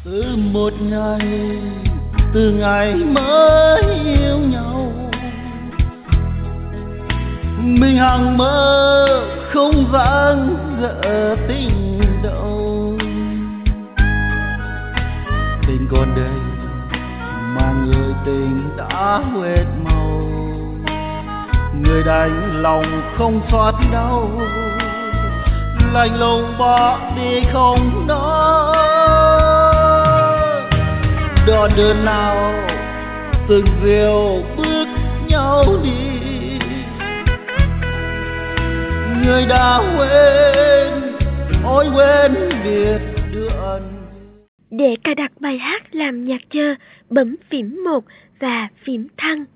từ một ngày, từ ngày mới yêu nhau, mình hằng mơ không dang dở tình đâu. Tình còn đây mà người tình đã huệt màu, người đành lòng không xót đau, lạnh lùng bỏ đi không nói. Đoạn đường nào từng diều bước nhau đi, người đã quên, ôi quên biệt đường. Để cài đặt bài hát làm nhạc chờ, bấm phím 1 và phím thăng.